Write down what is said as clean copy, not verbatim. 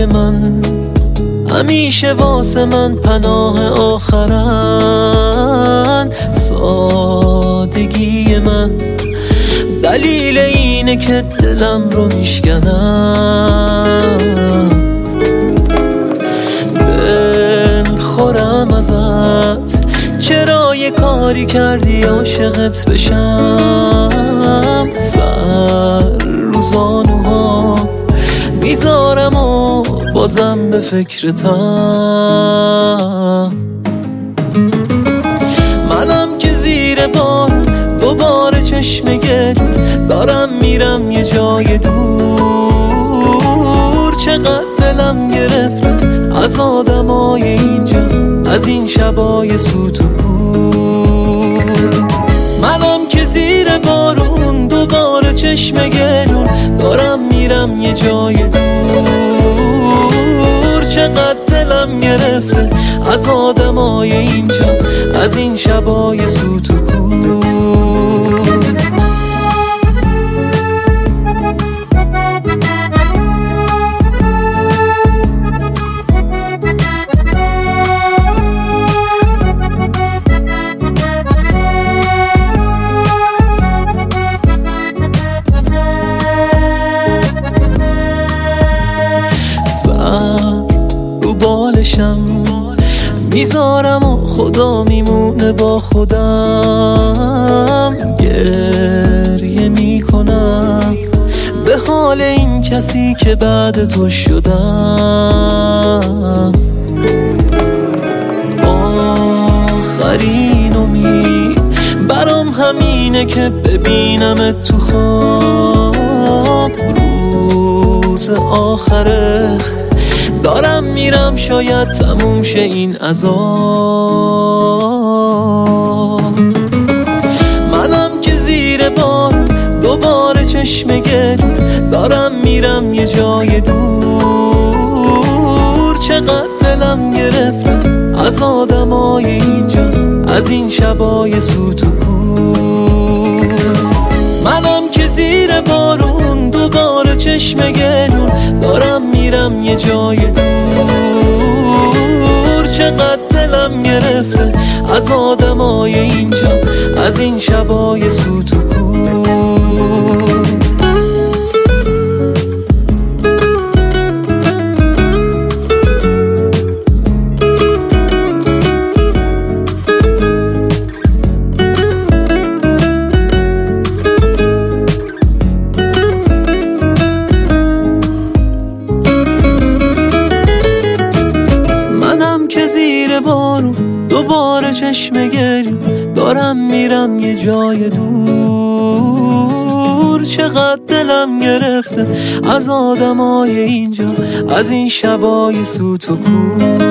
های من همیشه واسه من پناه آخرن. سادگی من دلیل اینه که دلم رو میشکنم. دلخورم ازت، چرا یه کاری کردی عاشقت بشم. سر رو زانوها میذارم و بازم به فکرتم. منم که زیر بار دوباره چشم گرون دارم میرم یه جای دور. چقدر دلم گرفته از آدمای اینجا، از این شبای سوت و کور. منم که زیر بارون دوباره چشم گرون دارم میرم یه جای دور. چقدر دلم گرفته از آدمای اینجا، از این شبای سوت و کور. میذارم و خدا میمونه با خودم. گریه میکنم به حال این کسی که بعد تو شدم. آخرین امید برام همینه که ببینم تو خواب. روز آخره دارم میرم، شاید تموم شه این عذاب. منم که زیر بار دوباره چشم گرون دارم میرم یه جای دور. چقدر دلم گرفته از آدمای اینجا، از این شبای سوت و کور. منم که زیر بارون دوباره چشم گرون دارم میرم یه جای دور. چقدر دلم گرفته از آدمای اینجا، از این شبای سوت و کور. زیر بارون دوباره چشم گریم دارم میرم یه جای دور. چقدر دلم گرفته از آدمای اینجا، از این شبای سوت و کور.